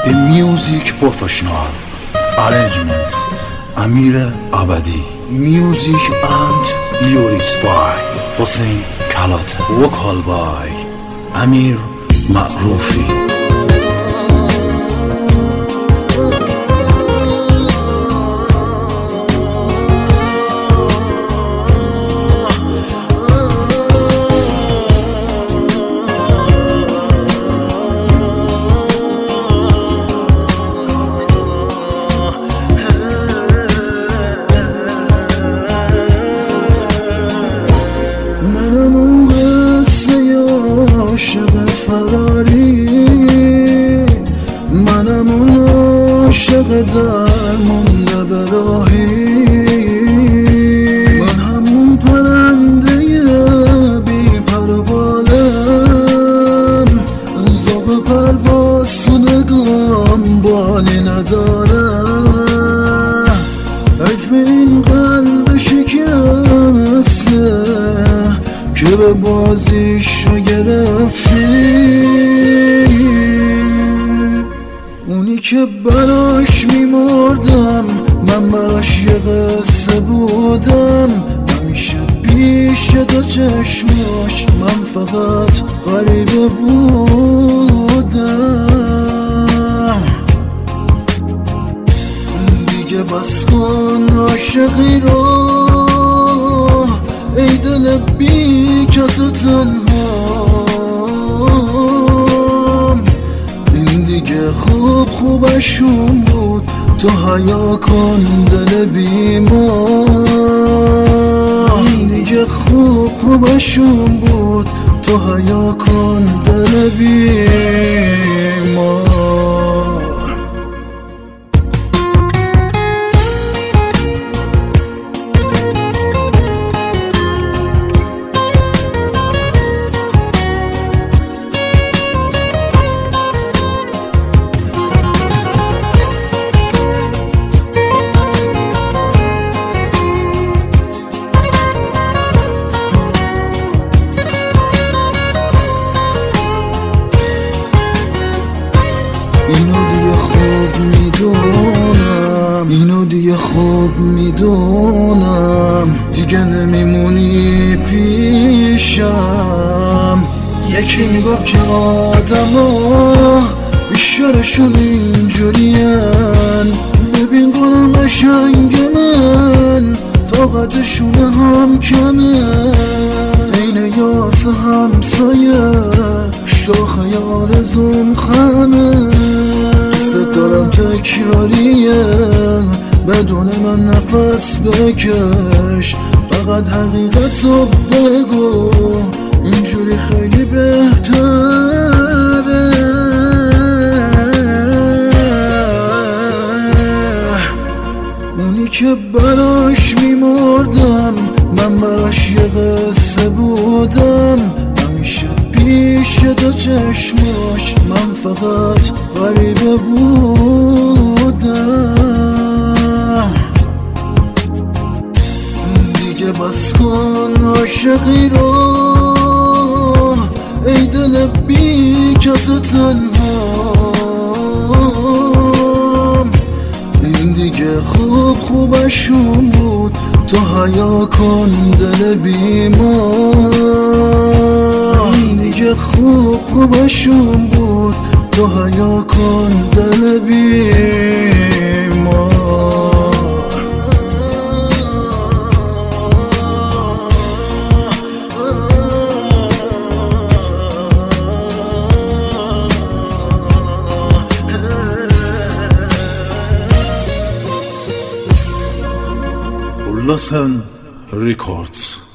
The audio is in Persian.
The Music Professional. Arrangement Amir Abadi. Music and lyrics by Hossein Kalate. Vocal by Amir Ma'rufi. عاشق فراری، منم اون عاشق درمونده به راهی، من همون پرنده بی پر و بالم، ذوق پرواز تو نگام بالی نداره، حیف این قلب شکسته که به بازیشو گرفتی، اونی که براش میمردم من براش یه قصه بودم، همیشه پیش دو چشماش من فقط غریبه بودم، دیگه بس کن عاشقی رو ای دل بی کس تنهام، این دیگه خوبشون بود تو حیا کن دل بیمار، این دیگه خوبشون بود تو حیا کن دل بیمار. اینو دیگه خوب میدونم، دیگه نمیمونی پیشم، یکی میگفت که آدم ها بیشترشون اینجورین، ببین کنم قشنگ من طاقتشون هم کمه، عین یاس همسایه شاخه آرزوم خمه، دارم تکراریه بدون من نفس بکش، فقط حقیقتو بگو اینجوری خیلی بهتره، اونی که براش میمردم من براش یه قصه بودم، همیشه پیش دو چشماش من فقط غریبه بودم، دیگه بس کن عاشقی رو ای دل بی کس تنهام، این دیگه خوبشون بود تو حیا کن دل بیمار، دیگه خوبشون بود تو حیا کن دل بیمار. Listen Records.